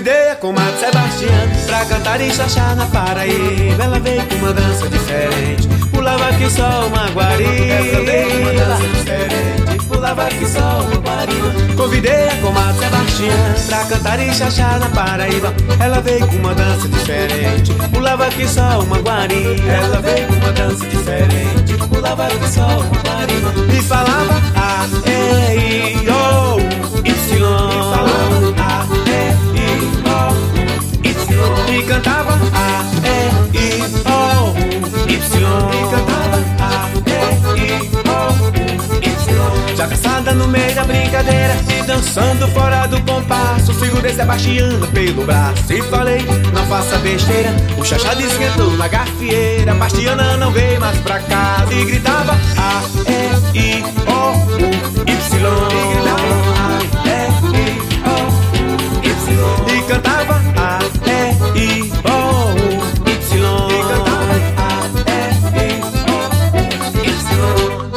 Convidei a comadre Sebastiana pra cantar e chachar na Paraíba. Ela veio com uma dança diferente, pulava que só uma guariba. Ela veio com uma dança diferente, pulava que só uma guariba. Convidei a comadre Sebastiana pra cantar e chachar na Paraíba. Ela veio com uma dança diferente, pulava que só uma guariba. Ela veio com uma dança diferente, pulava que só uma guariba. E falava A, E, I, O, Y. E falava A, E, I, O, Y. E cantava A, E, I, O, Y. E cantava A, E, I, O, Y. Já cansada no meio da brincadeira e dançando fora do compasso, segurei Sebastiana pelo braço e falei, não faça besteira. O chachado esquentou na gafieira, Bastiana não veio mais pra casa. E gritava A, E, I, O, U, Y. E gritava A, E, I, O, Y. E cantava A, E, I, O, Y. E cantava A, E, I, O, Y.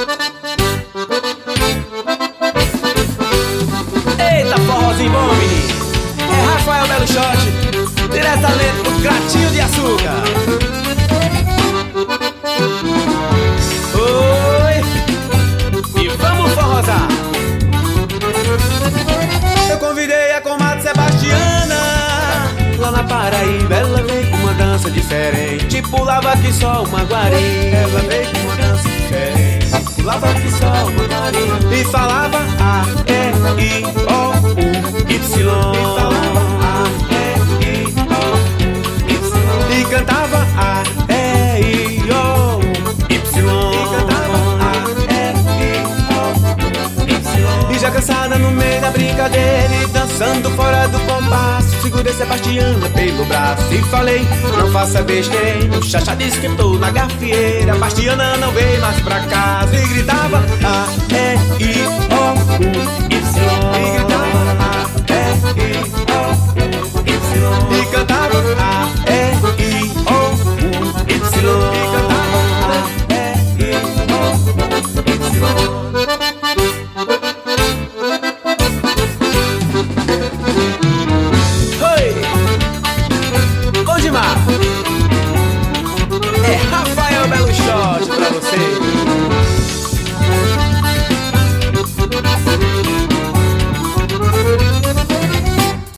Eita, forrozinho bom, menino. É Rafael Belo Shot, diretamente do Cratinho de Açúcar. Oi, e vamos forrosar. Eu convidei a comadre Sebastiana lá na Paraíba. Ela veio com uma dança diferente, pulava que só uma guariba. Ela veio com uma dança diferente, pulava que só uma guariba. E falava A, E, I, O, U, Y. E falava A, E, I, O, Y. E cantava A, E, I, O, Y. E cantava A, E, I, O, Y. E já cansada no meio da brincadeira e dançando fora do compasso, segurei Sebastiana pelo braço e falei, não faça besteira. O chachado esquentou na gafieira, Bastiana não veio mais pra casa. E gritava A, E,